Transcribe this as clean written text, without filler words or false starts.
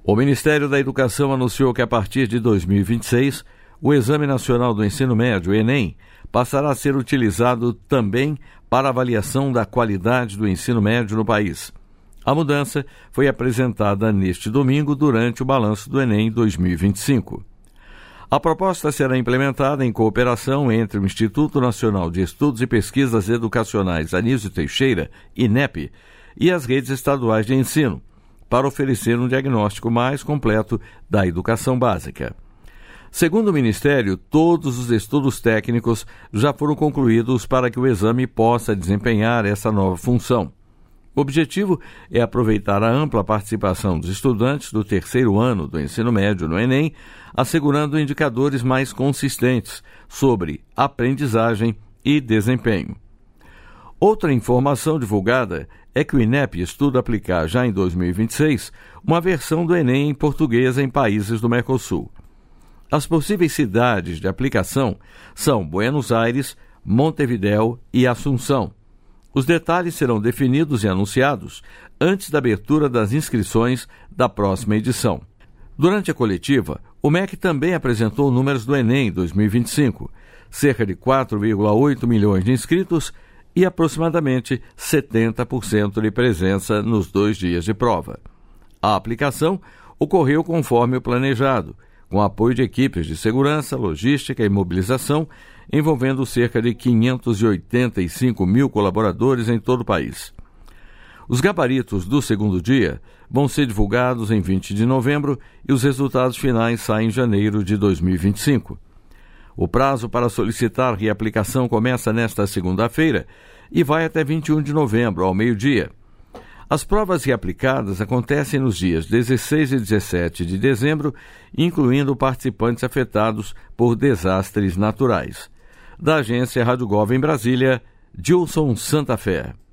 O Ministério da Educação anunciou que a partir de 2026, o Exame Nacional do Ensino Médio, Enem, passará a ser utilizado também para avaliação da qualidade do ensino médio no país. A mudança foi apresentada neste domingo durante o balanço do Enem 2025. A proposta será implementada em cooperação entre o Instituto Nacional de Estudos e Pesquisas Educacionais Anísio Teixeira, INEP, e as redes estaduais de ensino, para oferecer um diagnóstico mais completo da educação básica. Segundo o Ministério, todos os estudos técnicos já foram concluídos para que o exame possa desempenhar essa nova função. O objetivo é aproveitar a ampla participação dos estudantes do terceiro ano do ensino médio no Enem, assegurando indicadores mais consistentes sobre aprendizagem e desempenho. Outra informação divulgada é que o INEP estuda aplicar já em 2026 uma versão do Enem em português em países do Mercosul. As possíveis cidades de aplicação são Buenos Aires, Montevidéu e Assunção. Os detalhes serão definidos e anunciados antes da abertura das inscrições da próxima edição. Durante a coletiva, o MEC também apresentou números do Enem 2025, cerca de 4,8 milhões de inscritos e aproximadamente 70% de presença nos 2 dias de prova. A aplicação ocorreu conforme o planejado, com apoio de equipes de segurança, logística e mobilização, envolvendo cerca de 585 mil colaboradores em todo o país. Os gabaritos do segundo dia vão ser divulgados em 20 de novembro e os resultados finais saem em janeiro de 2025. O prazo para solicitar reaplicação começa nesta segunda-feira e vai até 21 de novembro, ao meio-dia. As provas reaplicadas acontecem nos dias 16 e 17 de dezembro, incluindo participantes afetados por desastres naturais. Da agência Rádio Gov em Brasília, Gilson Santa Fé.